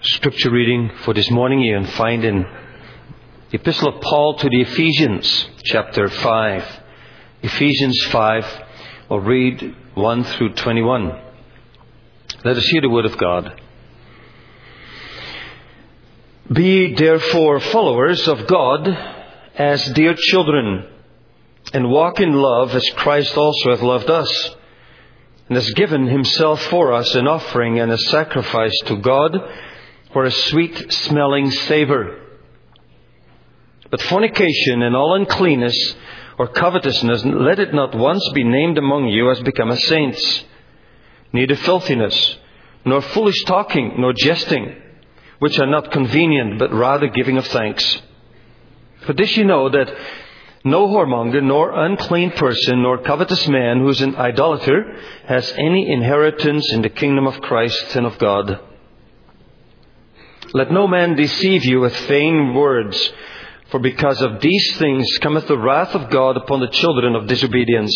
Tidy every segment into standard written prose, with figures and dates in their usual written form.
Scripture reading for this morning you can find in the Epistle of Paul to the Ephesians, chapter 5. Ephesians 5, I'll read 1 through 21. Let us hear the word of God. Be therefore followers of God as dear children, and walk in love as Christ also hath loved us, and has given himself for us an offering and a sacrifice to God for a sweet-smelling savour. But fornication and all uncleanness or covetousness, let it not once be named among you as becometh saints. Neither filthiness, nor foolish talking, nor jesting, which are not convenient, but rather giving of thanks. For this you know, that no whoremonger, nor unclean person, nor covetous man who is an idolater has any inheritance in the kingdom of Christ and of God. Let no man deceive you with vain words, for because of these things cometh the wrath of God upon the children of disobedience.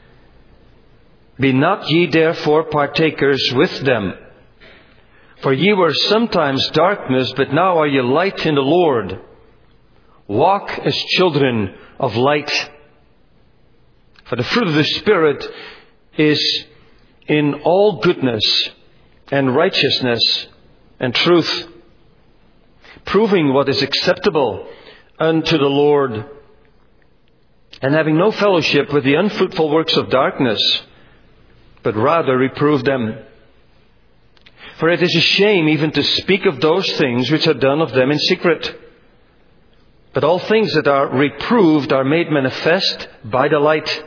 Be not ye therefore partakers with them. For ye were sometimes darkness, but now are ye light in the Lord. Walk as children of light. For the fruit of the Spirit is in all goodness and righteousness and truth, proving what is acceptable unto the Lord, and having no fellowship with the unfruitful works of darkness, but rather reprove them. For it is a shame even to speak of those things which are done of them in secret. But all things that are reproved are made manifest by the light.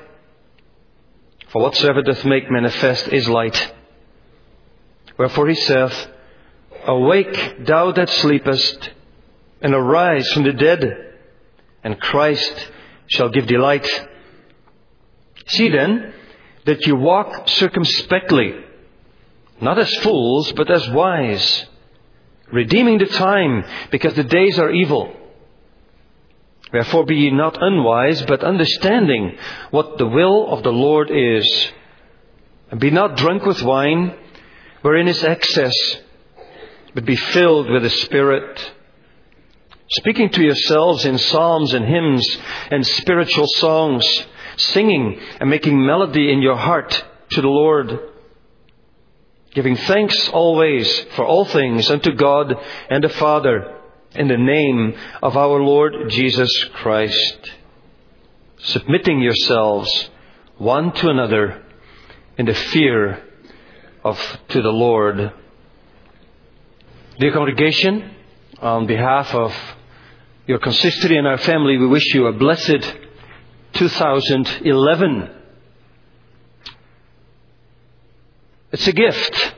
For whatsoever doth make manifest is light. Wherefore he saith, Awake, thou that sleepest, and arise from the dead, and Christ shall give thee light. See then that you walk circumspectly, not as fools, but as wise, redeeming the time, because the days are evil. Wherefore be ye not unwise, but understanding what the will of the Lord is. And be not drunk with wine, wherein is excess, but be filled with the Spirit, speaking to yourselves in psalms and hymns and spiritual songs, singing and making melody in your heart to the Lord, giving thanks always for all things unto God and the Father, in the name of our Lord Jesus Christ, submitting yourselves one to another in the fear to the Lord. Dear congregation, on behalf of your consistory and our family, we wish you a blessed 2011. It's a gift.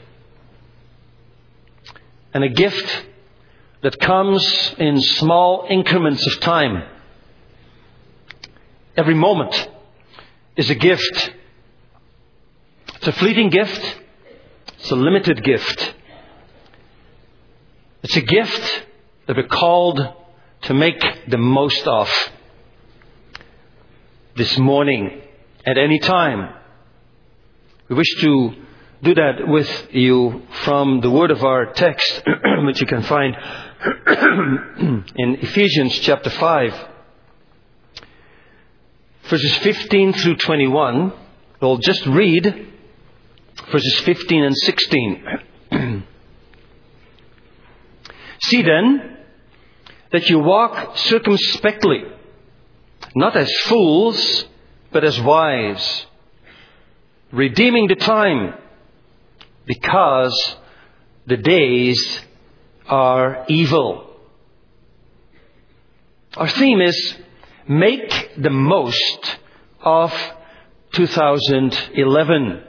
And a gift that comes in small increments of time. Every moment is a gift. It's a fleeting gift. It's a limited gift. It's a gift that we're called to make the most of this morning, at any time. We wish to do that with you from the word of our text, which you can find in Ephesians chapter 5, verses 15 through 21. We'll just read verses 15 and 16. See then that you walk circumspectly, not as fools, but as wise, redeeming the time, because the days are evil. Our theme is make the most of 2011.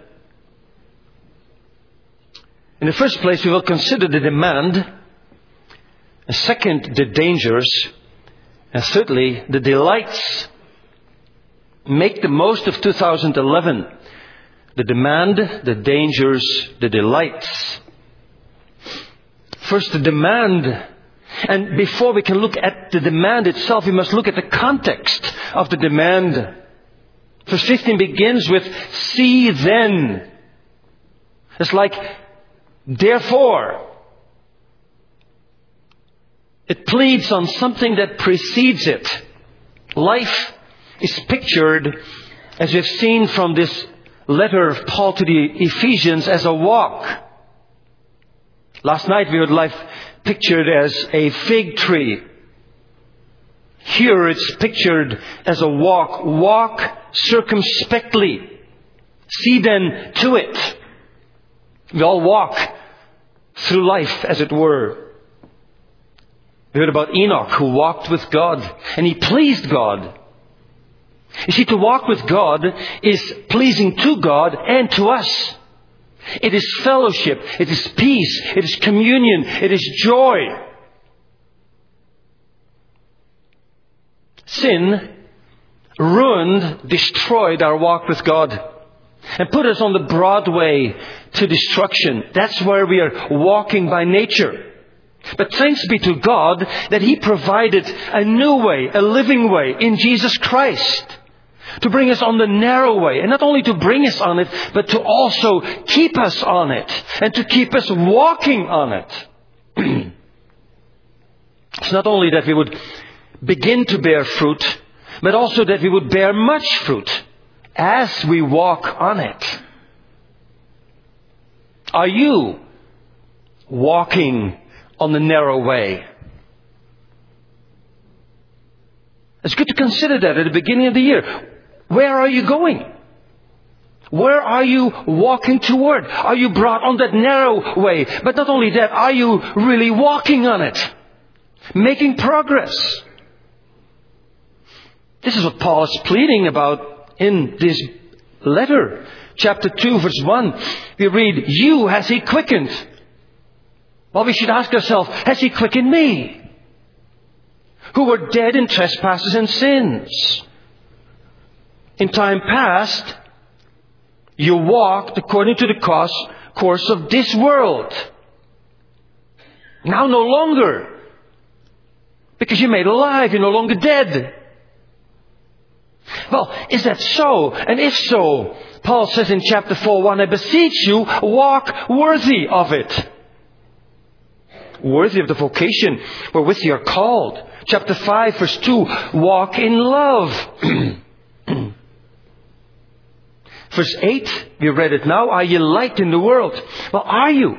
In the first place, we will consider the demand. And second, the dangers. And thirdly, the delights. Make the most of 2011. The demand, the dangers, the delights. First, the demand. And before we can look at the demand itself, we must look at the context of the demand. Verse 15 begins with, see then. It's like, therefore. It pleads on something that precedes it. Life is pictured, as we've seen from this letter of Paul to the Ephesians, as a walk. Last night we had life pictured as a fig tree. Here it's pictured as a walk. Walk circumspectly. See then to it. We all walk through life, as it were. We heard about Enoch, who walked with God, and he pleased God. You see, to walk with God is pleasing to God and to us. It is fellowship, it is peace, it is communion, it is joy. Sin ruined, destroyed our walk with God and put us on the broad way to destruction. That's where we are walking by nature. But thanks be to God that He provided a new way, a living way in Jesus Christ to bring us on the narrow way. And not only to bring us on it, but to also keep us on it and to keep us walking on it. It's not only that we would begin to bear fruit, but also that we would bear much fruit as we walk on it. Are you walking on the narrow way? It's good to consider that at the beginning of the year. Where are you going? Where are you walking toward? Are you brought on that narrow way? But not only that, are you really walking on it? Making progress? This is what Paul is pleading about in this letter. Chapter 2, verse 1. We read, "You has He quickened." Well, we should ask ourselves, has He quickened me? Who were dead in trespasses and sins. In time past, you walked according to the course of this world. Now no longer. Because you're made alive, you're no longer dead. Well, is that so? And if so, Paul says in chapter 4:1, "I beseech you, walk worthy of it." Worthy of the vocation wherewith you are called. Chapter 5, verse 2, walk in love. Verse 8, we read it now, "Are ye light in the world?" Well, are you?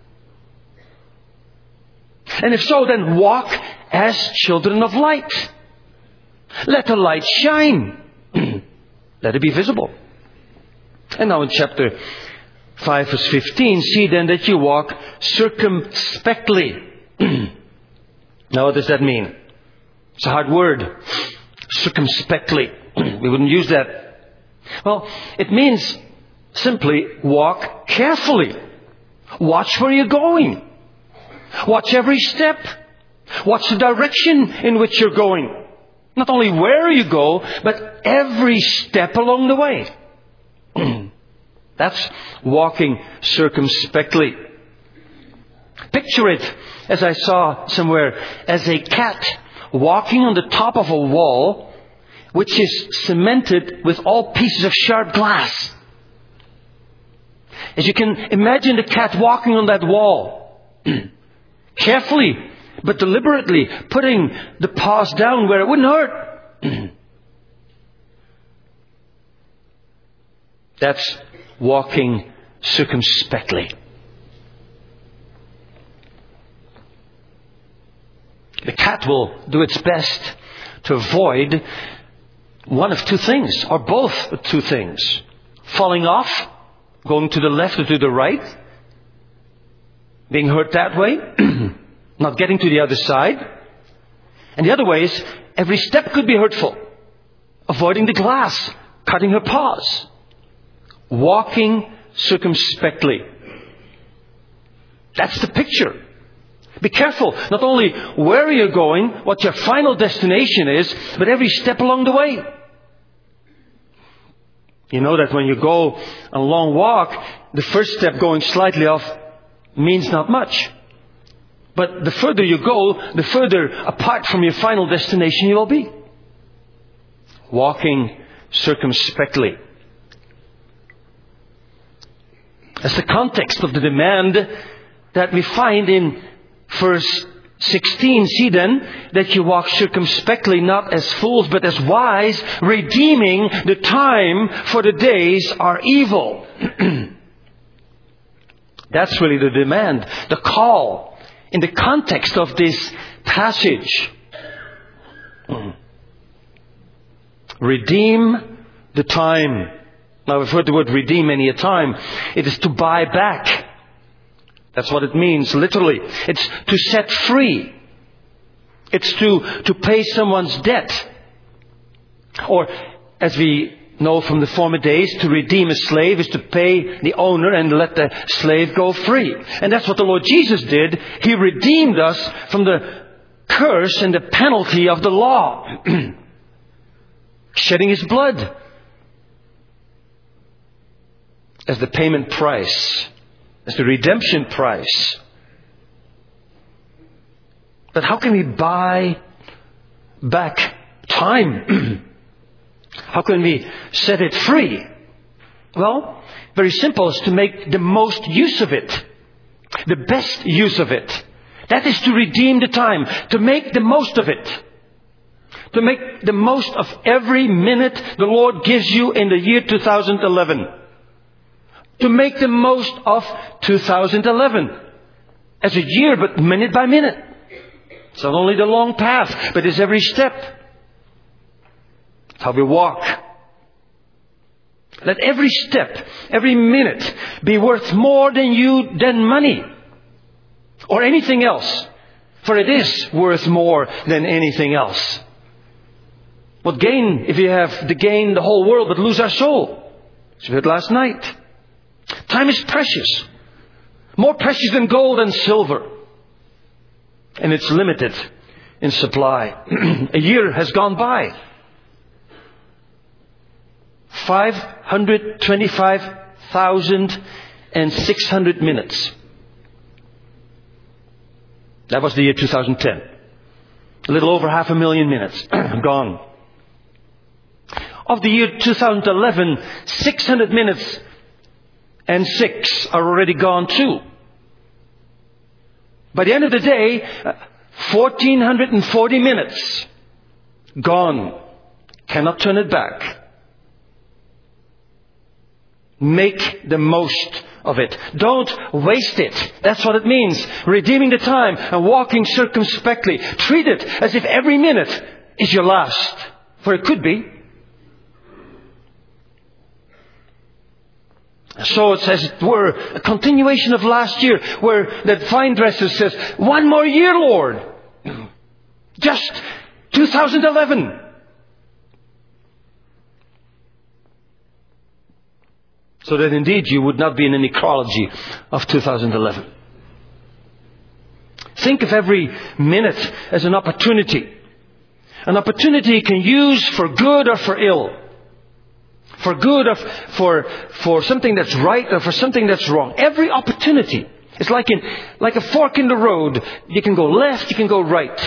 And if so, then walk as children of light. Let the light shine. Let it be visible. And now in chapter 5, verse 15, "See then that you walk circumspectly." Now what does that mean? It's a hard word. Circumspectly. We wouldn't use that. Well, it means simply walk carefully. Watch where you're going. Watch every step. Watch the direction in which you're going. Not only where you go, but every step along the way. That's walking circumspectly. Picture it, as I saw somewhere, as a cat walking on the top of a wall which is cemented with all pieces of sharp glass. As you can imagine the cat walking on that wall, carefully but deliberately putting the paws down where it wouldn't hurt. That's walking circumspectly. The cat will do its best to avoid one of two things, or both of two things. Falling off, going to the left or to the right, being hurt that way, not getting to the other side. And the other way is, every step could be hurtful. Avoiding the glass, cutting her paws. Walking circumspectly. That's the picture. Be careful, not only where you're going, what your final destination is, but every step along the way. You know that when you go on a long walk, the first step going slightly off means not much. But the further you go, the further apart from your final destination you will be. Walking circumspectly. That's the context of the demand that we find in verse 16, see then that you walk circumspectly, not as fools, but as wise, redeeming the time, for the days are evil. That's really the demand, the call, in the context of this passage. Redeem the time. Now, we've heard the word redeem many a time. It is to buy back. That's what it means, literally. It's to set free. It's to pay someone's debt. Or, as we know from the former days, to redeem a slave is to pay the owner and let the slave go free. And that's what the Lord Jesus did. He redeemed us from the curse and the penalty of the law. Shedding His blood as the payment price, as the redemption price. But how can we buy back time? How can we set it free? Well, very simple, is to make the most use of it. The best use of it. That is to redeem the time. To make the most of it. To make the most of every minute the Lord gives you in the year 2011. To make the most of 2011. As a year, but minute by minute. It's not only the long path, but it's every step. It's how we walk. Let every step, every minute be worth more than money. Or anything else. For it is worth more than anything else. What gain if you have to gain the whole world but lose our soul? As we heard last night. Time is precious. More precious than gold and silver. And it's limited in supply. A year has gone by. 525,600 minutes. That was the year 2010. A little over 500,000 minutes. Gone. Of the year 2011, 600 minutes and 6 are already gone too. By the end of the day, 1,440 minutes gone. Cannot turn it back. Make the most of it. Don't waste it. That's what it means. Redeeming the time and walking circumspectly. Treat it as if every minute is your last. For it could be. So it's as it were a continuation of last year, where that vine dresser says, 1 more year, Lord. Just 2011. So that indeed you would not be in a necrology of 2011. Think of every minute as an opportunity. An opportunity you can use for good or for ill. For good or for something that's right or for something that's wrong. Every opportunity is like a fork in the road. You can go left, you can go right.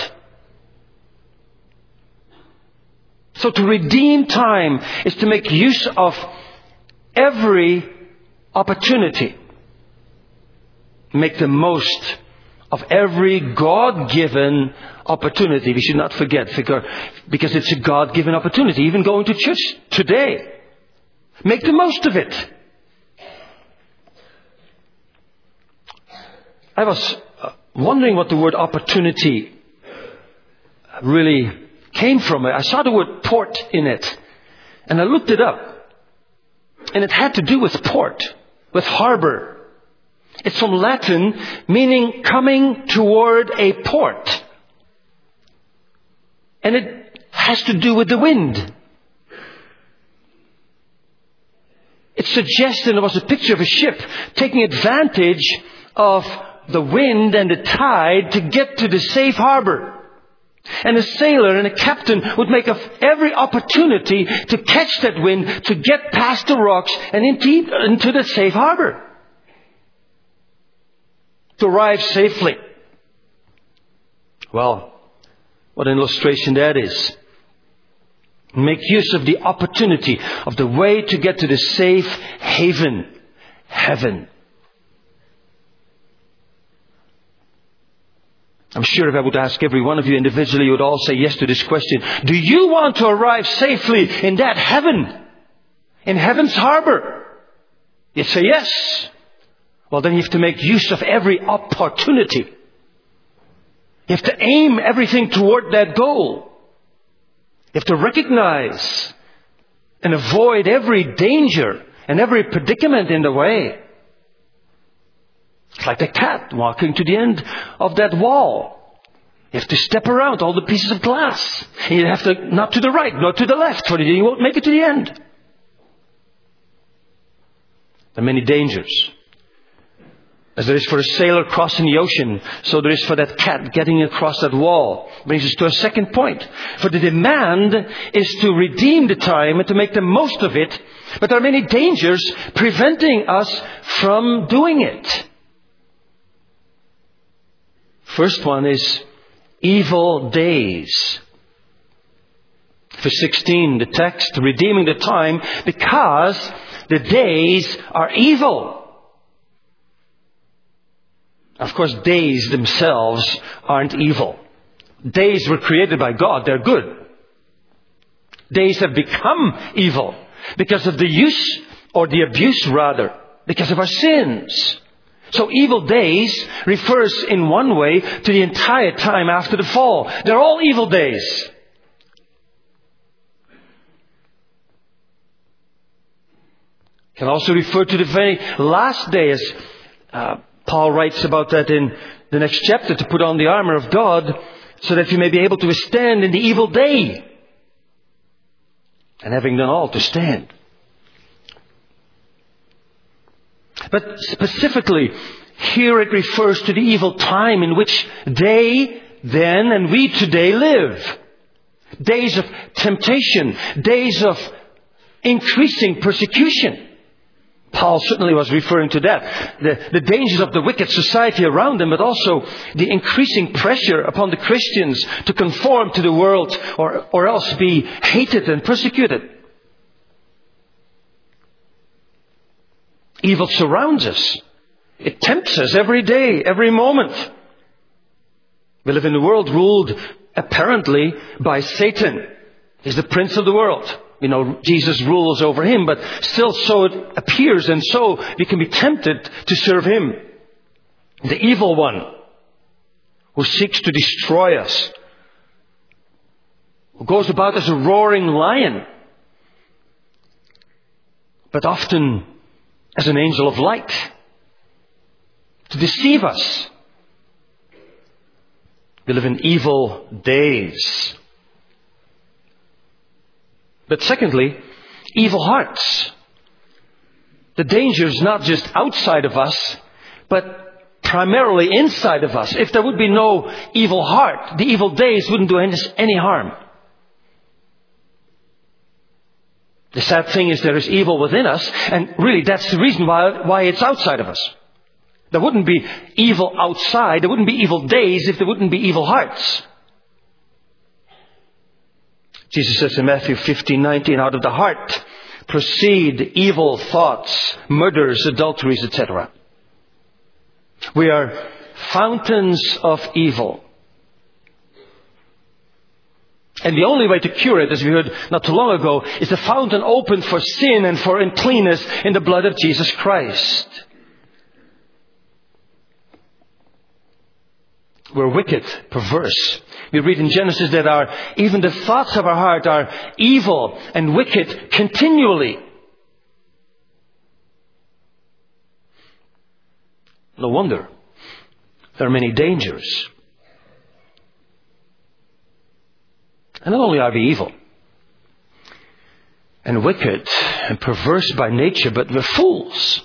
So to redeem time is to make use of every opportunity. Make the most of every God-given opportunity. We should not forget, because it's a God-given opportunity. Even going to church today. Make the most of it. I was wondering what the word opportunity really came from. I saw the word port in it. And I looked it up. And it had to do with port, with harbor. It's from Latin, meaning coming toward a port. And it has to do with the wind. It suggested there was a picture of a ship taking advantage of the wind and the tide to get to the safe harbor. And a sailor and a captain would make of every opportunity to catch that wind, to get past the rocks and into the safe harbor. To arrive safely. Well, what an illustration that is. Make use of the opportunity of the way to get to the safe haven, heaven. I'm sure if I would ask every one of you individually, you would all say yes to this question. Do you want to arrive safely in that heaven? In heaven's harbor? You'd say yes. Well, then you have to make use of every opportunity. You have to aim everything toward that goal. You have to recognize and avoid every danger and every predicament in the way. It's like the cat walking to the end of that wall. You have to step around all the pieces of glass. And you have to, not to the right, not to the left, for you won't make it to the end. There are many dangers. As there is for a sailor crossing the ocean, so there is for that cat getting across that wall. Brings us to a second point. For the demand is to redeem the time and to make the most of it. But there are many dangers preventing us from doing it. First one is evil days. Verse 16, the text, redeeming the time because the days are evil. Of course, days themselves aren't evil. Days were created by God. They're good. Days have become evil because of the use, or the abuse rather, because of our sins. So evil days refers in one way to the entire time after the fall. They're all evil days. Can also refer to the very last day, as Paul writes about that in the next chapter, to put on the armor of God so that you may be able to withstand in the evil day. And having done all, to stand. But specifically, here it refers to the evil time in which they then and we today live. Days of temptation, days of increasing persecution. Paul certainly was referring to that. The dangers of the wicked society around them, but also the increasing pressure upon the Christians to conform to the world or else be hated and persecuted. Evil surrounds us. It tempts us every day, every moment. We live in a world ruled apparently by Satan. He's the prince of the world. You know, Jesus rules over him, but still so it appears, and so we can be tempted to serve him. The evil one who seeks to destroy us, who goes about as a roaring lion, but often as an angel of light, to deceive us. We live in evil days. But secondly, evil hearts. The danger is not just outside of us, but primarily inside of us. If there would be no evil heart, the evil days wouldn't do any harm. The sad thing is there is evil within us, and really that's the reason why it's outside of us. There wouldn't be evil outside, there wouldn't be evil days if there wouldn't be evil hearts. Jesus says in Matthew 15:19, out of the heart proceed evil thoughts, murders, adulteries, etc. We are fountains of evil. And the only way to cure it, as we heard not too long ago, is the fountain opened for sin and for uncleanness in the blood of Jesus Christ. We're wicked, perverse. We read in Genesis that even the thoughts of our heart are evil and wicked continually. No wonder there are many dangers. And not only are we evil and wicked and perverse by nature, but we're fools.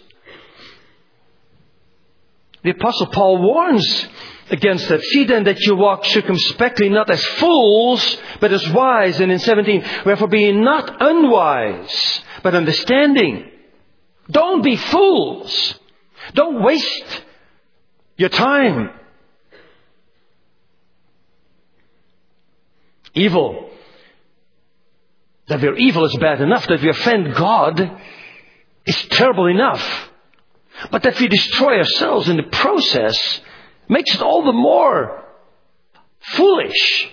The Apostle Paul warns against that. See then that you walk circumspectly, not as fools, but as wise. And in 17, wherefore be not unwise, but understanding. Don't be fools. Don't waste your time. Evil. That we're evil is bad enough. That we offend God is terrible enough. But that we destroy ourselves in the process makes it all the more foolish.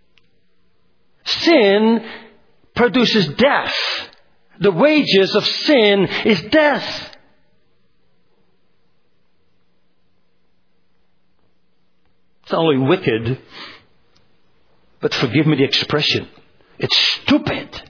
Sin produces death. The wages of sin is death. It's not only wicked, but forgive me the expression, it's stupid.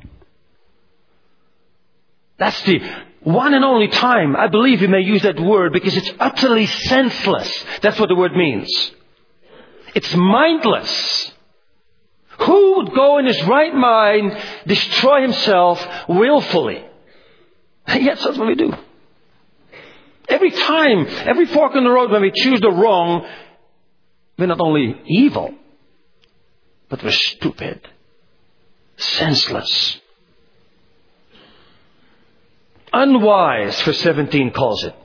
That's the one and only time I believe you may use that word, because it's utterly senseless. That's what the word means. It's mindless. Who would go in his right mind, destroy himself willfully? And yet that's what we do. Every time, every fork in the road when we choose the wrong, we're not only evil, but we're stupid, senseless. Unwise, verse 17 calls it.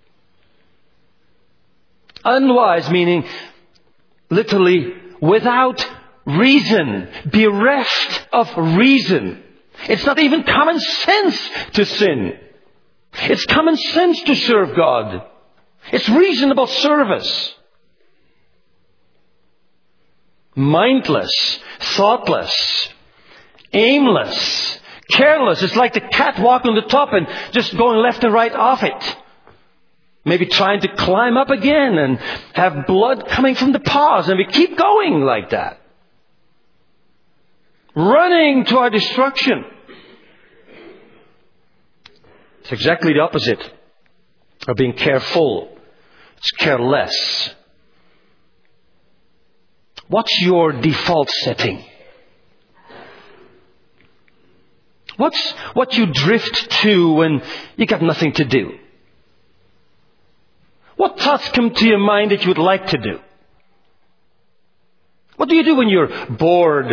Unwise meaning literally without reason, bereft of reason. It's not even common sense to sin. It's common sense to serve God. It's reasonable service. Mindless, thoughtless, aimless, careless. It's like the cat walking on the top and just going left and right off it. Maybe trying to climb up again and have blood coming from the paws, and we keep going like that. Running to our destruction. It's exactly the opposite of being careful. It's careless. What's your default setting? What's what you drift to when you got nothing to do? What thoughts come to your mind that you would like to do? What do you do when you're bored?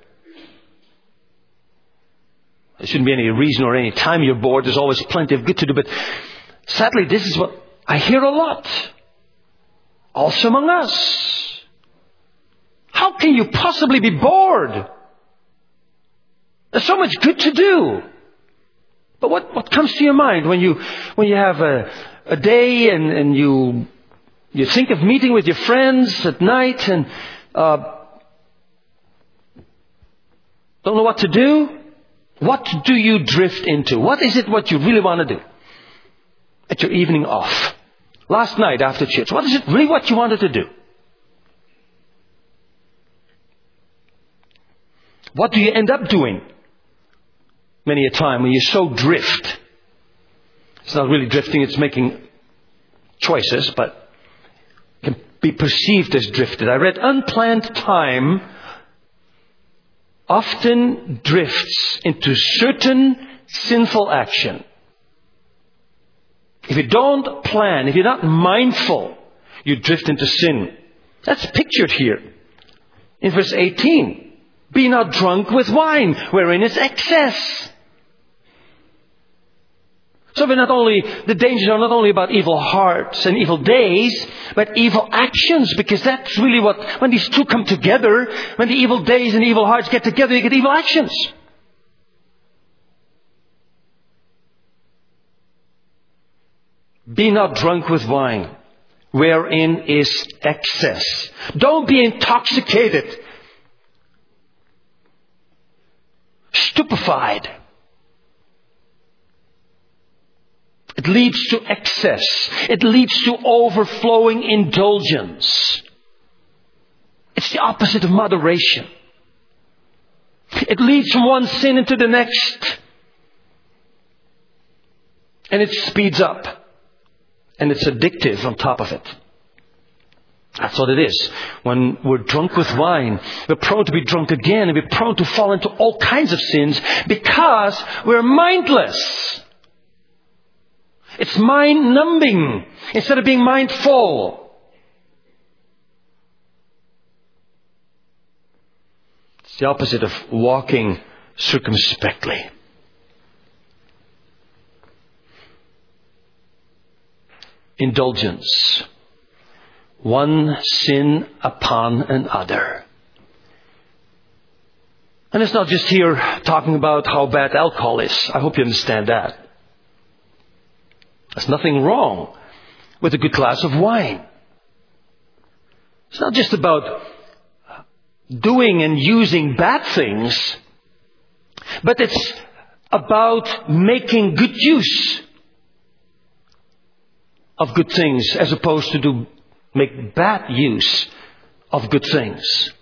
There shouldn't be any reason or any time you're bored. There's always plenty of good to do. But sadly, this is what I hear a lot. Also among us. How can you possibly be bored? There's so much good to do. But what comes to your mind when you have a day and you think of meeting with your friends at night and don't know what to do? What do you drift into? What is it what you really want to do at your evening off? Last night after church, what is it really what you wanted to do? What do you end up doing? Many a time when you so drift. It's not really drifting, it's making choices, but can be perceived as drifted. I read unplanned time often drifts into certain sinful action. If you don't plan, if you're not mindful, you drift into sin. That's pictured here in verse 18. Be not drunk with wine, wherein is excess. So the dangers are not only about evil hearts and evil days, but evil actions, because that's really when these two come together, when the evil days and evil hearts get together, you get evil actions. Be not drunk with wine, wherein is excess. Don't be intoxicated, stupefied. It leads to excess. It leads to overflowing indulgence. It's the opposite of moderation. It leads from one sin into the next. And it speeds up. And it's addictive on top of it. That's what it is. When we're drunk with wine, we're prone to be drunk again, and we're prone to fall into all kinds of sins because we're mindless. It's mind-numbing instead of being mindful. It's the opposite of walking circumspectly. Indulgence. One sin upon another. And it's not just here talking about how bad alcohol is. I hope you understand that. There's nothing wrong with a good glass of wine. It's not just about doing and using bad things, but it's about making good use of good things as opposed to make bad use of good things.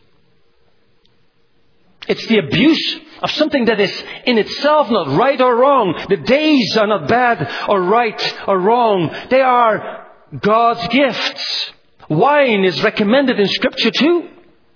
It's the abuse of something that is in itself not right or wrong. The days are not bad or right or wrong. They are God's gifts. Wine is recommended in Scripture too.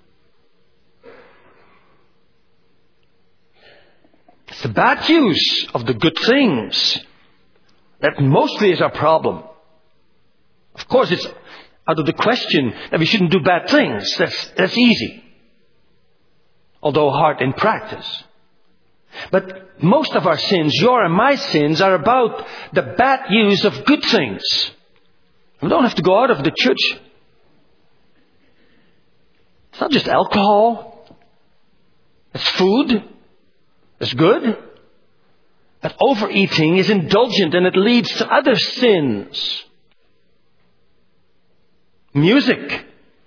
It's the bad use of the good things that mostly is our problem. Of course, it's out of the question that we shouldn't do bad things. That's easy. Although hard in practice. But most of our sins, your and my sins, are about the bad use of good things. We don't have to go out of the church. It's not just alcohol. It's food. It's good. But overeating is indulgent and it leads to other sins. Music.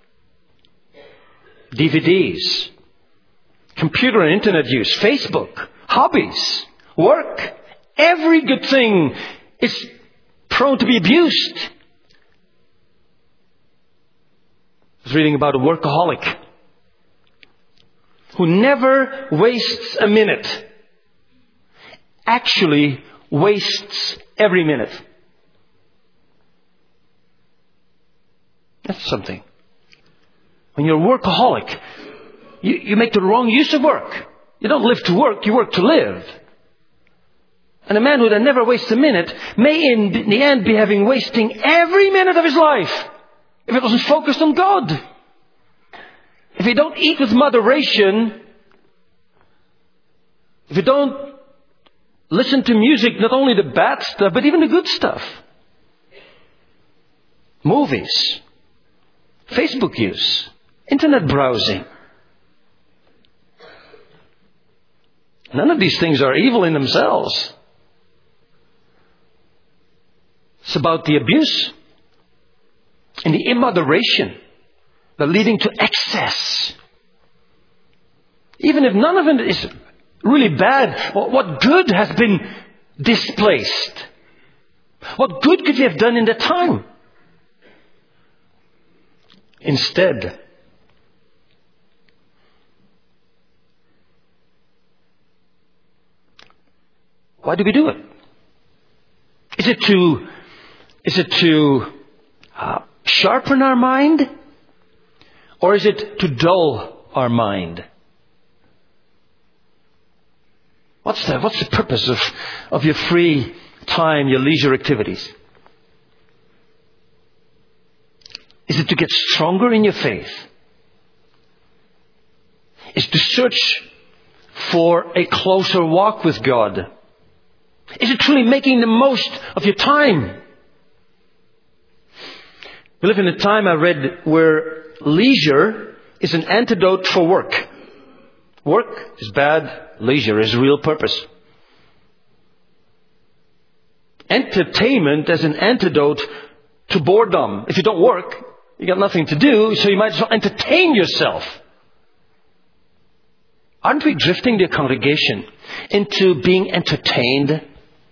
DVDs. Computer and internet use. Facebook. Hobbies. Work. Every good thing is prone to be abused. I was reading about a workaholic who never wastes a minute. Actually wastes every minute. That's something. When you're a workaholic, you make the wrong use of work. You don't live to work, you work to live. And a man who then never wastes a minute may in the end be wasting every minute of his life if it wasn't focused on God. If you don't eat with moderation, if you don't listen to music, not only the bad stuff, but even the good stuff. Movies, Facebook use, internet browsing. None of these things are evil in themselves. It's about the abuse and the immoderation that leading to excess. Even if none of it is really bad, what good has been displaced? What good could you have done in that time? Instead, why do we do it? Is it to sharpen our mind? Or is it to dull our mind? What's the purpose of your free time, your leisure activities? Is it to get stronger in your faith? Is it to search for a closer walk with God? Is it truly making the most of your time? We live in a time, I read, where leisure is an antidote for work. Work is bad. Leisure is real purpose. Entertainment as an antidote to boredom. If you don't work, you got nothing to do, so you might as well entertain yourself. Aren't we drifting the congregation into being entertained?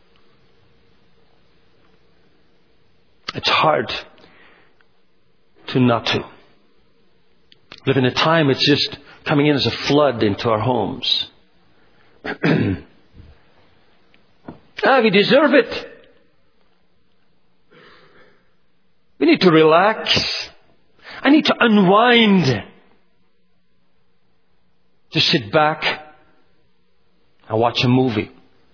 It's hard to not to. Live in a time it's just coming in as a flood into our homes. We deserve it. We need to relax. I need to unwind. Just sit back and watch a movie.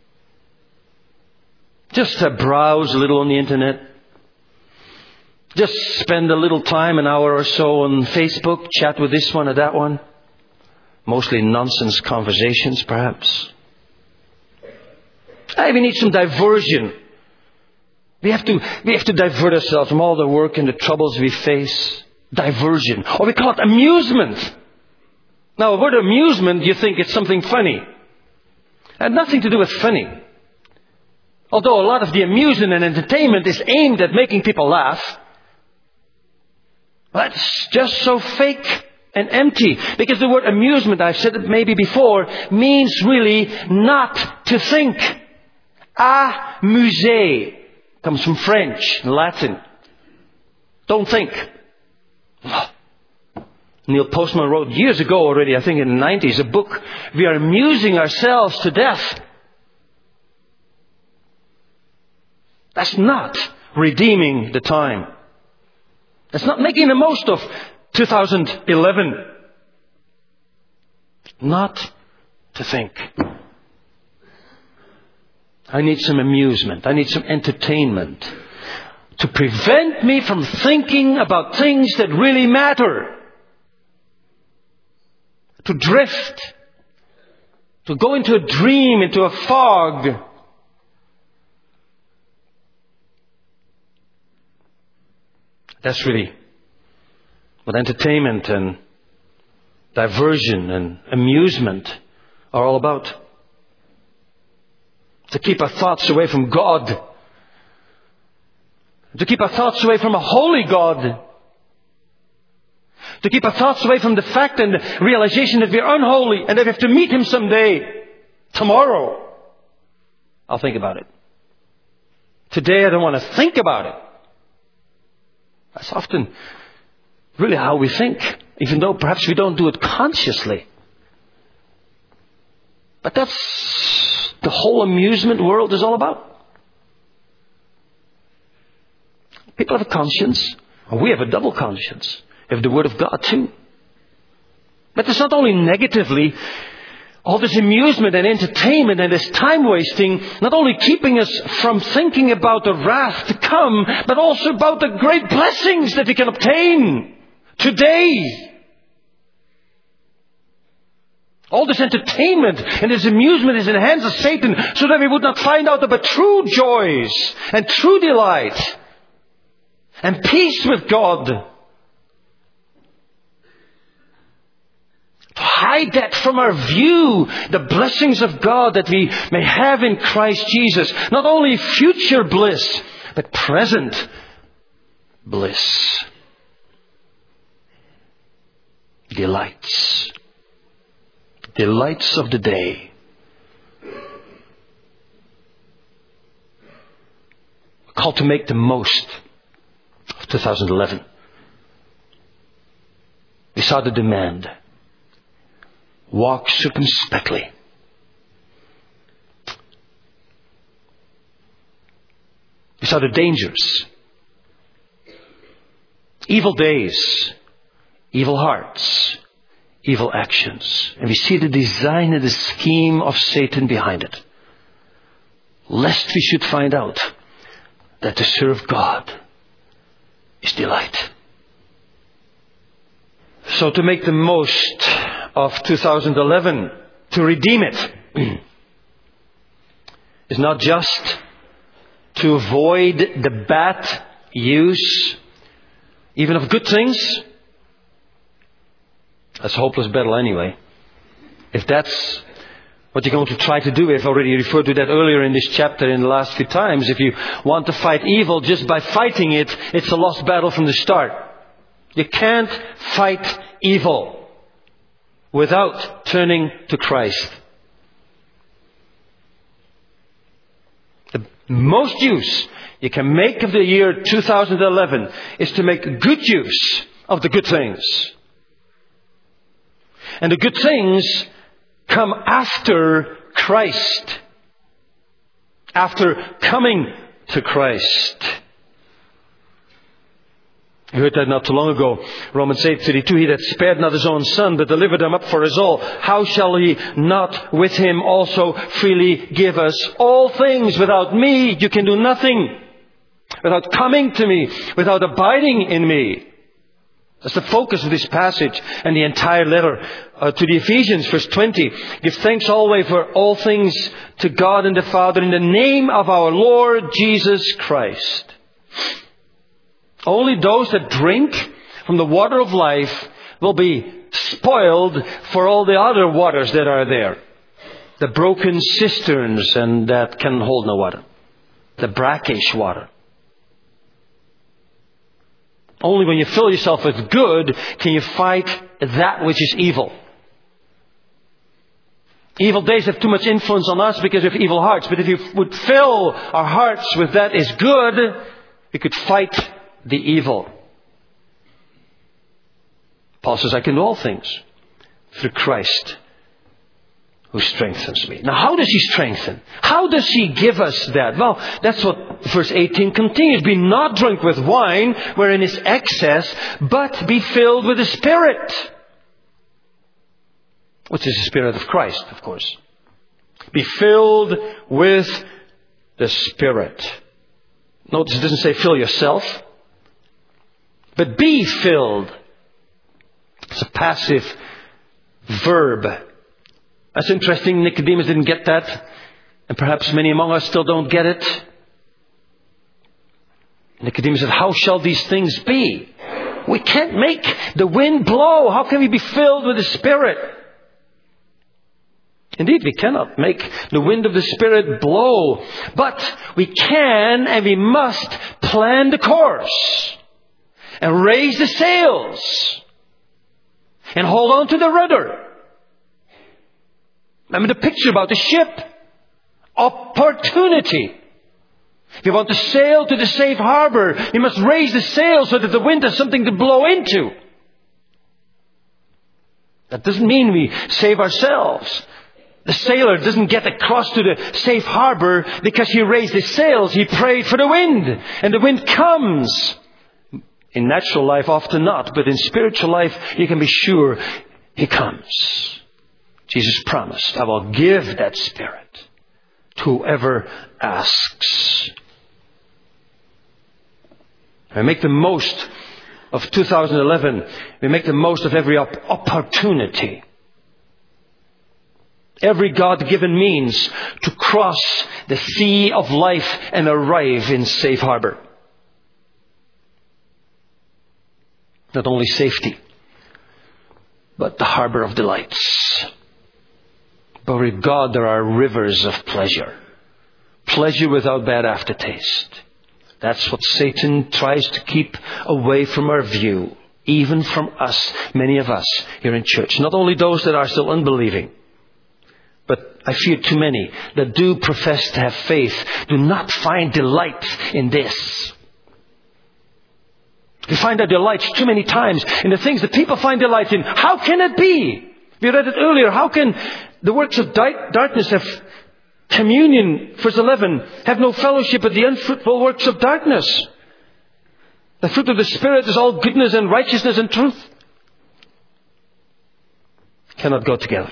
Just browse a little on the internet. Just spend a little time, an hour or so on Facebook, chat with this one or that one. Mostly nonsense conversations, perhaps. We need some diversion. We have to divert ourselves from all the work and the troubles we face. Diversion. Or we call it amusement. Now, the word amusement, you think it's something funny. It had nothing to do with funny. Although a lot of the amusement and entertainment is aimed at making people laugh. That's just so fake and empty. Because the word amusement, I've said it maybe before, means really not to think. Amuser comes from French and Latin. Don't think. Neil Postman wrote years ago already, I think in the 90s, a book, We Are Amusing Ourselves to Death. That's not redeeming the time. That's not making the most of 2011. Not to think. I need some amusement. I need some entertainment to prevent me from thinking about things that really matter. To drift. To go into a dream, into a fog. That's really what entertainment and diversion and amusement are all about. To keep our thoughts away from God. To keep our thoughts away from a holy God. To keep our thoughts away from the fact and the realization that we are unholy and that we have to meet Him someday. Tomorrow. I'll think about it. Today I don't want to think about it. That's often really how we think, even though perhaps we don't do it consciously. But that's the whole amusement world is all about. People have a conscience. We have a double conscience. We have the Word of God too. But it's not only negatively. All this amusement and entertainment and this time wasting, not only keeping us from thinking about the wrath to come, but also about the great blessings that we can obtain today. All this entertainment and this amusement is in the hands of Satan so that we would not find out about true joys and true delight and peace with God. To hide that from our view, the blessings of God that we may have in Christ Jesus. Not only future bliss, but present bliss. Delights. Delights of the day. We're called to make the most of 2011. We saw the demand. Walk circumspectly. We saw the dangers. Evil days. Evil hearts. Evil actions. And we see the design and the scheme of Satan behind it. Lest we should find out that to serve God is delight. So to make the most of 2011, to redeem it, is not just to avoid the bad use, even of good things. That's a hopeless battle anyway. If that's what you're going to try to do, I've already referred to that earlier in this chapter in the last few times. If you want to fight evil just by fighting it, it's a lost battle from the start. You can't fight evil without turning to Christ. The most use you can make of the year 2011 is to make good use of the good things. And the good things come after Christ. After coming to Christ. You heard that not too long ago. Romans 8:32. He that spared not his own son, but delivered him up for us all, how shall he not with him also freely give us all things? Without me, you can do nothing. Without coming to me, without abiding in me. That's the focus of this passage and the entire letter to the Ephesians, verse 20. Give thanks always for all things to God and the Father in the name of our Lord Jesus Christ. Only those that drink from the water of life will be spoiled for all the other waters that are there. The broken cisterns and that can hold no water. The brackish water. Only when you fill yourself with good can you fight that which is evil. Evil days have too much influence on us because we have evil hearts. But if you would fill our hearts with that is good, we could fight the evil. Paul says, I can do all things through Christ who strengthens me. Now, how does He strengthen? How does He give us that? Well, that's what verse 18 continues. Be not drunk with wine, wherein is excess, but be filled with the Spirit. Which is the Spirit of Christ, of course. Be filled with the Spirit. Notice it doesn't say fill yourself, but be filled. It's a passive verb. That's interesting. Nicodemus didn't get that. And perhaps many among us still don't get it. Nicodemus said, how shall these things be? We can't make the wind blow. How can we be filled with the Spirit? Indeed, we cannot make the wind of the Spirit blow. But we can and we must plan the course. And raise the sails. And hold on to the rudder. Remember the picture about the ship. Opportunity. If you want to sail to the safe harbor, you must raise the sail so that the wind has something to blow into. That doesn't mean we save ourselves. The sailor doesn't get across to the safe harbor because he raised his sails. He prayed for the wind. And the wind comes. In natural life, often not. But in spiritual life, you can be sure He comes. Jesus promised, I will give that Spirit to whoever asks. We make the most of 2011. We make the most of every opportunity. Every God-given means to cross the sea of life and arrive in safe harbor. Not only safety, but the harbor of delights. But with God there are rivers of pleasure. Pleasure without bad aftertaste. That's what Satan tries to keep away from our view. Even from us, many of us here in church. Not only those that are still unbelieving. But I fear too many that do profess to have faith do not find delight in this. We find our delight too many times in the things that people find delight in. How can it be? We read it earlier. How can the works of darkness have communion, verse 11, have no fellowship with the unfruitful works of darkness? The fruit of the Spirit is all goodness and righteousness and truth. Cannot go together.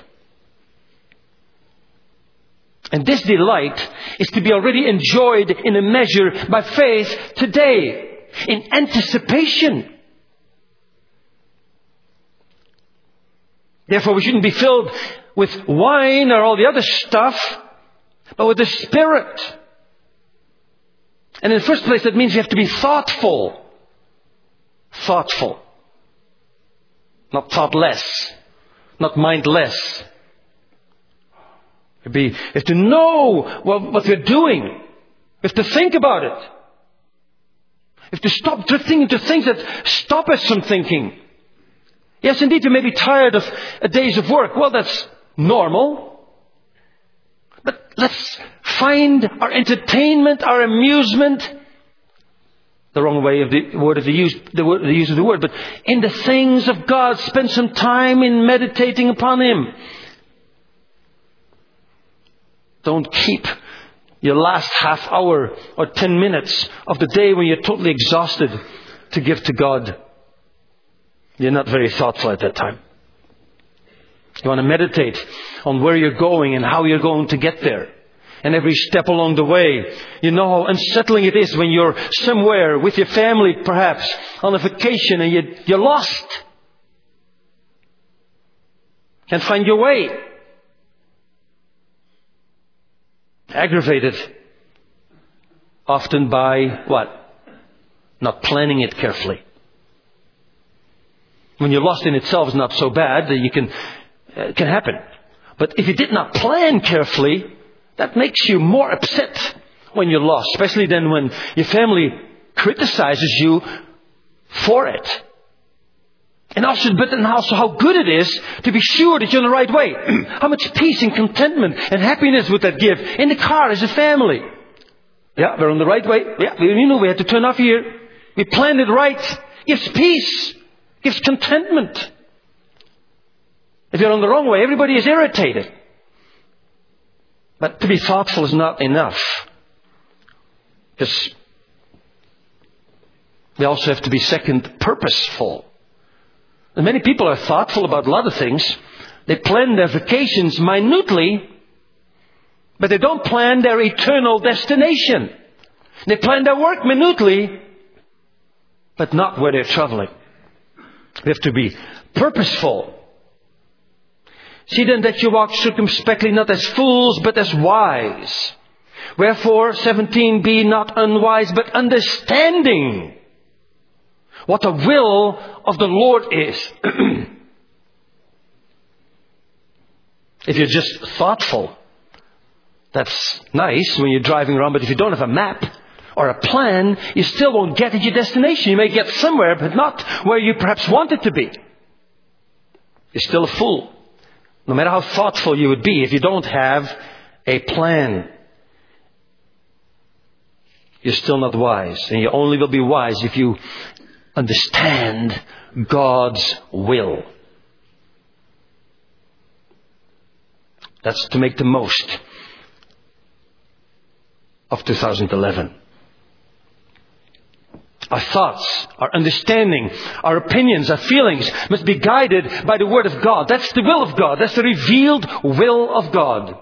And this delight is to be already enjoyed in a measure by faith today. In anticipation. Therefore, we shouldn't be filled with wine or all the other stuff, but with the Spirit. And in the first place, that means you have to be thoughtful. Thoughtful. Not thoughtless. Not mindless. You have to know what we're doing. You have to think about it. You have to stop drifting into things that stop us from thinking. Yes, indeed, you may be tired of a days of work. Well, that's normal. But let's find our entertainment, our amusement. The wrong way of the use of the word. But in the things of God, spend some time in meditating upon Him. Don't keep your last half hour or 10 minutes of the day when you're totally exhausted to give to God. You're not very thoughtful at that time. You want to meditate on where you're going and how you're going to get there. And every step along the way, you know how unsettling it is when you're somewhere with your family, perhaps, on a vacation and you're lost. Can't find your way. Aggravated. Often by what? Not planning it carefully. When you're lost in itself is not so bad that it can happen. But if you did not plan carefully, that makes you more upset when you're lost. Especially then when your family criticizes you for it. And also how good it is to be sure that you're in the right way. How much peace and contentment and happiness would that give? In the car as a family. Yeah, we're on the right way. Yeah, we had to turn off here. We planned it right. Gives peace. Gives contentment. If you're on the wrong way, everybody is irritated. But to be thoughtful is not enough. Because we also have to be second, purposeful. And many people are thoughtful about a lot of things. They plan their vacations minutely, but they don't plan their eternal destination. They plan their work minutely, but not where they're traveling. We have to be purposeful. See then that you walk circumspectly, not as fools, but as wise. Wherefore, 17, be not unwise, but understanding what the will of the Lord is. If you're just thoughtful, that's nice when you're driving around, but if you don't have a map or a plan, you still won't get to your destination. You may get somewhere, but not where you perhaps wanted to be. You're still a fool. No matter how thoughtful you would be, if you don't have a plan, you're still not wise. And you only will be wise if you understand God's will. That's to make the most of 2011. Our thoughts, our understanding, our opinions, our feelings must be guided by the Word of God. That's the will of God. That's the revealed will of God.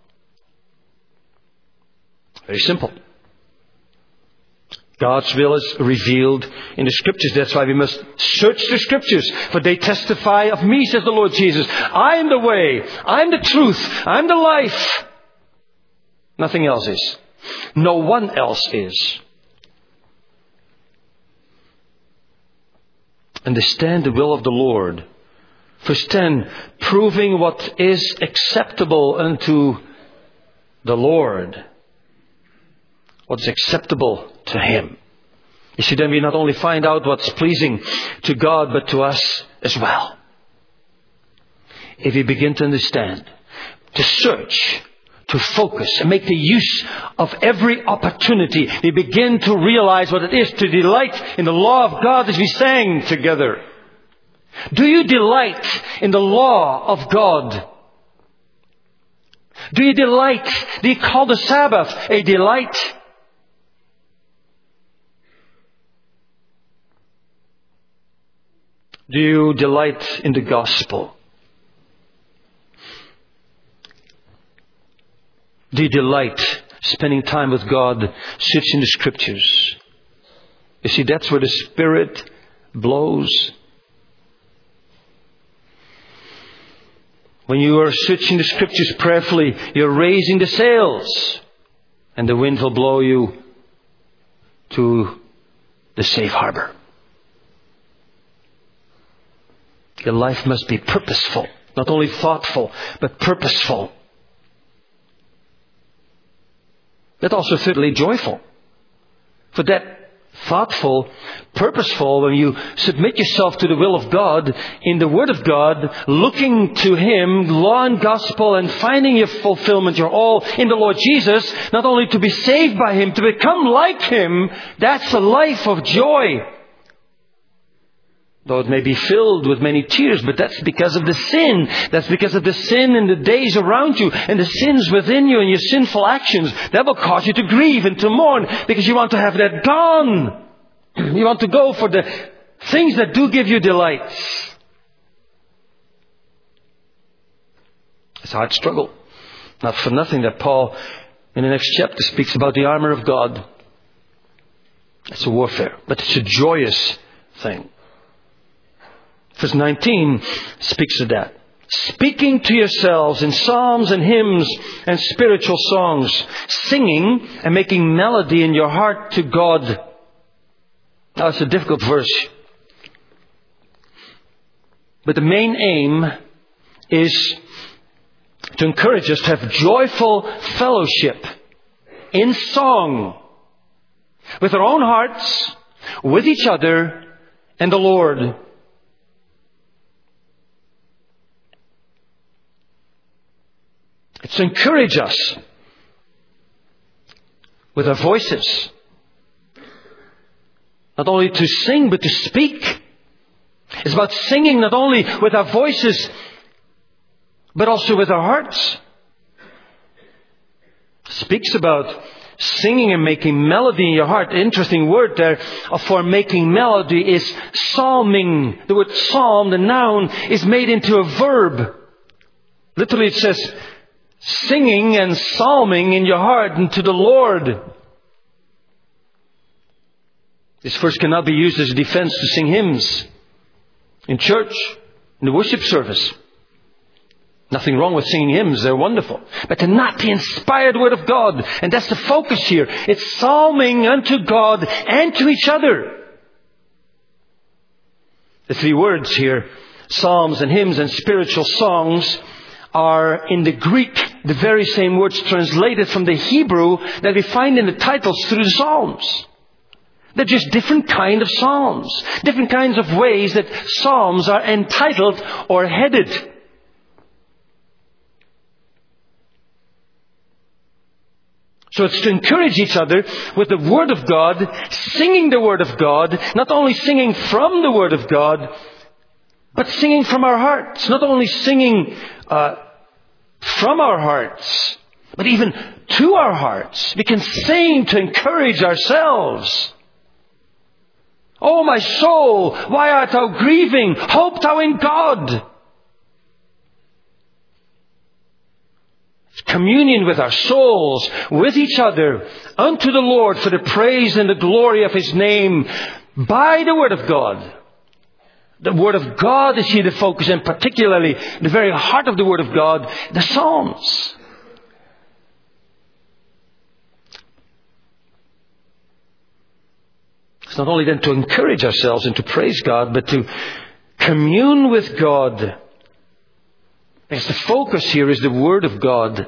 Very simple. God's will is revealed in the Scriptures. That's why we must search the Scriptures. For they testify of me, says the Lord Jesus. I am the way. I am the truth. I am the life. Nothing else is. No one else is. Understand the will of the Lord. Verse 10, proving what is acceptable unto the Lord. What's acceptable to Him. You see, then we not only find out what's pleasing to God, but to us as well. If we begin to understand, to search, to focus, and make the use of every opportunity, we begin to realize what it is to delight in the law of God, as we sang together. Do you delight in the law of God? Do you delight? Do you call the Sabbath a delight? Do you delight in the gospel? Do you delight spending time with God, searching the Scriptures? You see, that's where the Spirit blows. When you are searching the Scriptures prayerfully, you're raising the sails, and the wind will blow you to the safe harbor. Your life must be purposeful, not only thoughtful, but purposeful. But also thirdly, joyful. For that thoughtful, purposeful, when you submit yourself to the will of God, in the Word of God, looking to Him, law and gospel, and finding your fulfillment, your all in the Lord Jesus, not only to be saved by Him, to become like Him, that's a life of joy. Though it may be filled with many tears, but that's because of the sin. That's because of the sin in the days around you and the sins within you and your sinful actions. That will cause you to grieve and to mourn because you want to have that gone. You want to go for the things that do give you delight. It's a hard struggle. Not for nothing that Paul in the next chapter speaks about the armor of God. It's a warfare, but it's a joyous thing. Verse 19 speaks of that. Speaking to yourselves in psalms and hymns and spiritual songs, singing and making melody in your heart to God. Now it's a difficult verse. But the main aim is to encourage us to have joyful fellowship in song with our own hearts, with each other, and the Lord. It's to encourage us with our voices. Not only to sing, but to speak. It's about singing not only with our voices, but also with our hearts. It speaks about singing and making melody in your heart. Interesting word there for making melody is psalming. The word psalm, the noun, is made into a verb. Literally it says singing and psalming in your heart unto the Lord. This verse cannot be used as a defense to sing hymns in church, in the worship service. Nothing wrong with singing hymns, they're wonderful. But to not the inspired Word of God. And that's the focus here. It's psalming unto God and to each other. The three words here, psalms and hymns and spiritual songs, are in the Greek the very same words translated from the Hebrew that we find in the titles through the Psalms. They're just different kind of psalms. Different kinds of ways that psalms are entitled or headed. So it's to encourage each other with the Word of God, singing the Word of God, not only singing from the Word of God, but singing from our hearts. Not only singing from our hearts, but even to our hearts. We can sing to encourage ourselves. O my soul, why art thou grieving? Hope thou in God. Communion with our souls, with each other, unto the Lord for the praise and the glory of His name by the Word of God. The Word of God is here the focus, and particularly the very heart of the Word of God, the Psalms. It's not only then to encourage ourselves and to praise God, but to commune with God. Because the focus here is the Word of God.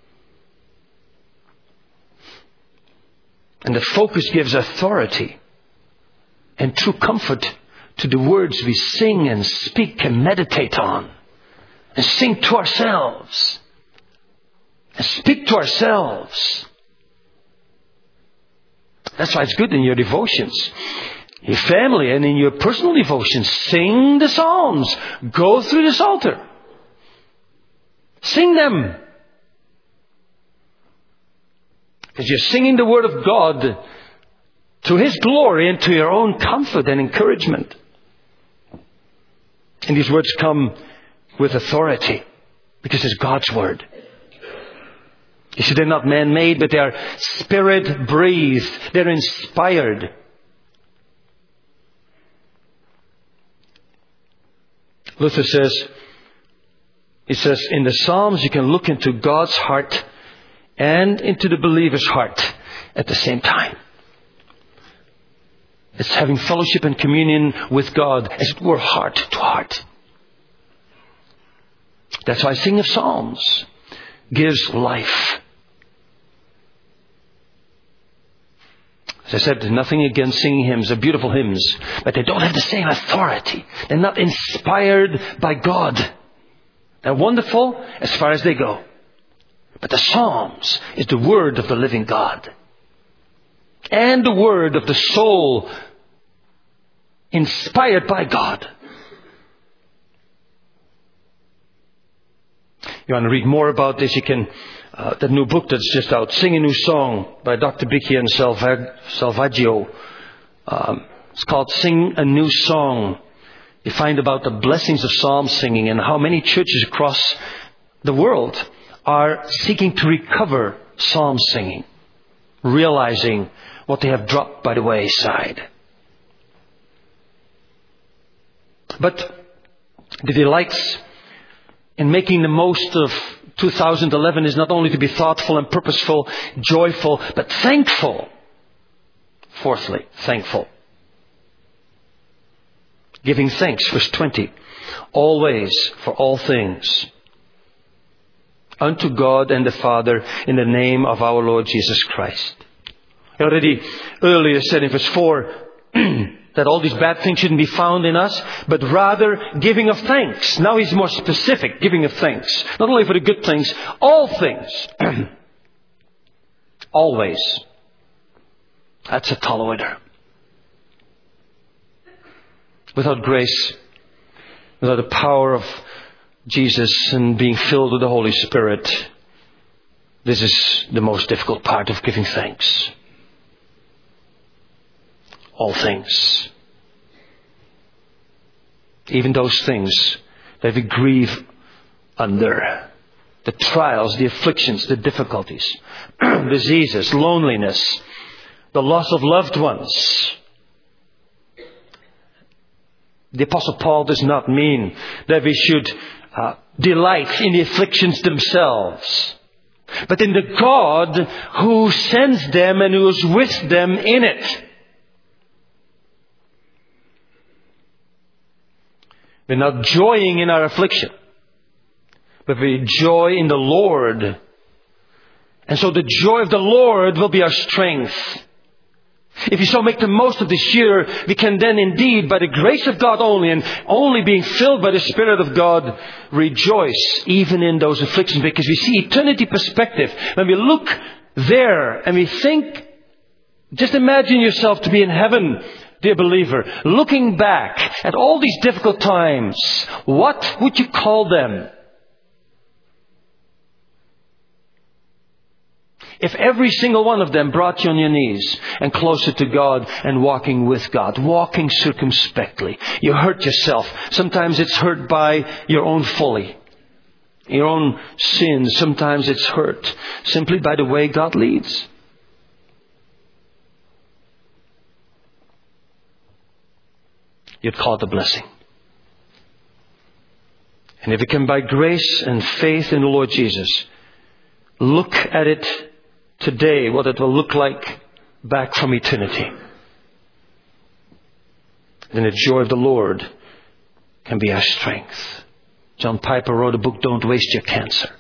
And the focus gives authority and true comfort to the words we sing and speak and meditate on. And sing to ourselves. And speak to ourselves. That's why it's good in your devotions, your family, and in your personal devotions. Sing the Psalms. Go through the Psalter. Sing them. Because you're singing the Word of God to His glory and to your own comfort and encouragement. And these words come with authority because it's God's Word. You see, they're not man-made, but they are Spirit-breathed. They're inspired. Luther says, he says, in the Psalms you can look into God's heart and into the believer's heart at the same time. It's having fellowship and communion with God, as it were, heart to heart. That's why singing of Psalms gives life. As I said, there's nothing against singing hymns. They're beautiful hymns. But they don't have the same authority. They're not inspired by God. They're wonderful as far as they go. But the Psalms is the Word of the living God. And the Word of the soul inspired by God. You want to read more about this, you can, that new book that's just out, Sing a New Song by Dr. Bicky and Salvaggio. It's called Sing a New Song. You find about the blessings of psalm singing and how many churches across the world are seeking to recover psalm singing, realizing what they have dropped by the wayside. But the delights in making the most of 2011 is not only to be thoughtful and purposeful, joyful, but thankful. Fourthly, thankful. Giving thanks, verse 20. Always, for all things, unto God and the Father, in the name of our Lord Jesus Christ. I already earlier said in verse 4, that all these bad things shouldn't be found in us, but rather giving of thanks. Now he's more specific, giving of thanks. Not only for the good things, all things. Always. That's a tall order. Without grace, without the power of Jesus and being filled with the Holy Spirit, this is the most difficult part of giving thanks. All things. Even those things that we grieve under. The trials, the afflictions, the difficulties, diseases, loneliness, the loss of loved ones. The Apostle Paul does not mean that we should delight in the afflictions themselves, but in the God who sends them and who is with them in it. We're not joying in our affliction, but we joy in the Lord. And so the joy of the Lord will be our strength. If you so make the most of this year, we can then indeed, by the grace of God only, and only being filled by the Spirit of God, rejoice even in those afflictions. Because we see eternity perspective. When we look there and we think, just imagine yourself to be in heaven, dear believer, looking back at all these difficult times, what would you call them? If every single one of them brought you on your knees and closer to God and walking with God, walking circumspectly, you hurt yourself. Sometimes it's hurt by your own folly, your own sins. Sometimes it's hurt simply by the way God leads. You'd call it a blessing. And if you can, by grace and faith in the Lord Jesus, look at it today, what it will look like back from eternity, then the joy of the Lord can be our strength. John Piper wrote a book, Don't Waste Your Cancer.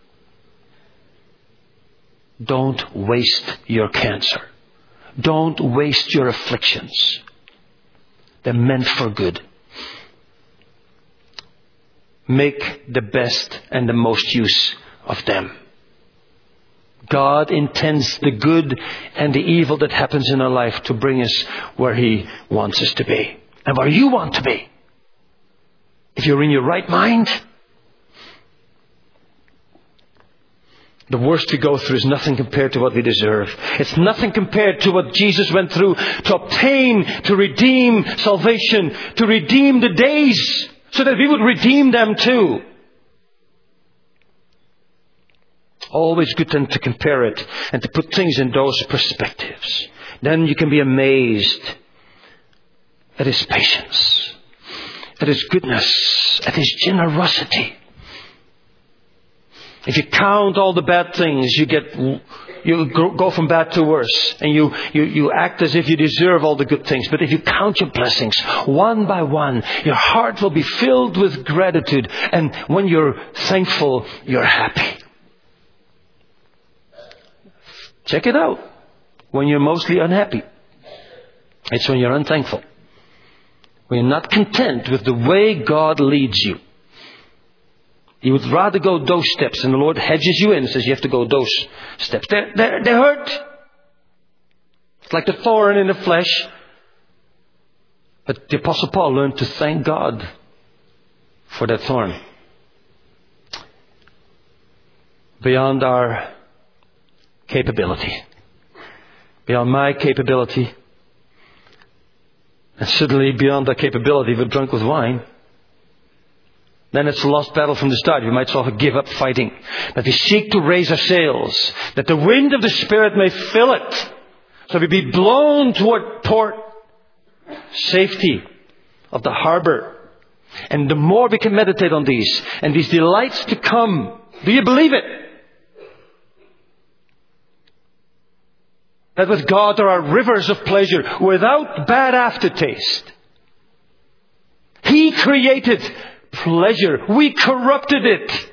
Don't waste your cancer. Don't waste your afflictions. They're meant for good. Make the best and the most use of them. God intends the good and the evil that happens in our life to bring us where He wants us to be. And where you want to be. If you're in your right mind, the worst we go through is nothing compared to what we deserve. It's nothing compared to what Jesus went through to obtain, to redeem salvation, to redeem the days so that we would redeem them too. Always good then to compare it and to put things in those perspectives. Then you can be amazed at His patience, at His goodness, at His generosity. If you count all the bad things, you go from bad to worse. And you act as if you deserve all the good things. But if you count your blessings one by one, your heart will be filled with gratitude. And when you're thankful, you're happy. Check it out. When you're mostly unhappy, it's when you're unthankful. When you're not content with the way God leads you. You would rather go those steps, and the Lord hedges you in and says you have to go those steps. They hurt. It's like the thorn in the flesh. But the Apostle Paul learned to thank God for that thorn. Beyond our capability. Beyond my capability. And suddenly beyond our capability, we're drunk with wine. Then it's a lost battle from the start. We might as well give up fighting. But we seek to raise our sails, that the wind of the Spirit may fill it, so we be blown toward port, safety of the harbor. And the more we can meditate on these, and these delights to come, do you believe it? That with God there are rivers of pleasure without bad aftertaste. He created pleasure. We corrupted it.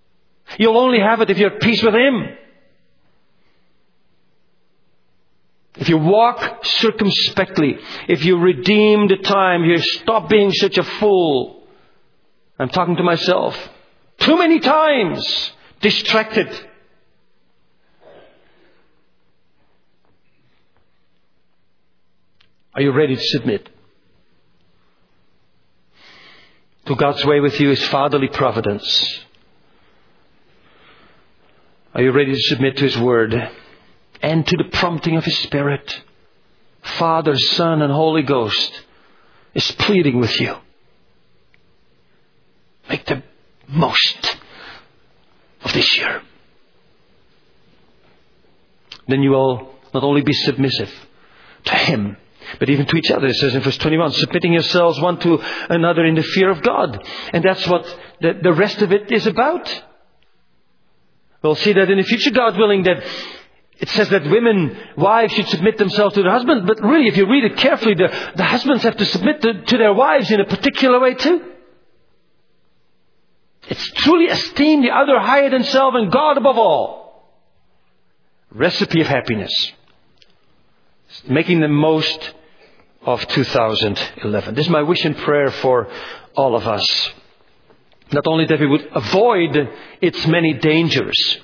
You'll only have it if you're at peace with Him. if you walk circumspectly, if you redeem the time, you stop being such a fool. I'm talking to myself. Too many times distracted. Are you ready to submit to God's way with you, His fatherly providence? Are you ready to submit to His Word and to the prompting of His Spirit? Father, Son, and Holy Ghost is pleading with you. Make the most of this year. Then you will not only be submissive to Him, but even to each other. It says in verse 21, submitting yourselves one to another in the fear of God. And that's what the rest of it is about. We'll see that in the future, God willing, that it says that wives should submit themselves to their husbands. But really, if you read it carefully, the husbands have to submit to their wives in a particular way too. It's truly esteem the other higher than self and God above all. Recipe of happiness. Making the most of 2011. This is my wish and prayer for all of us. Not only that we would avoid its many dangers,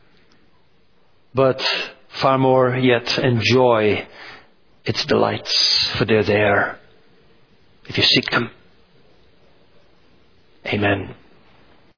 but far more yet enjoy its delights, for they're there if you seek them. Amen.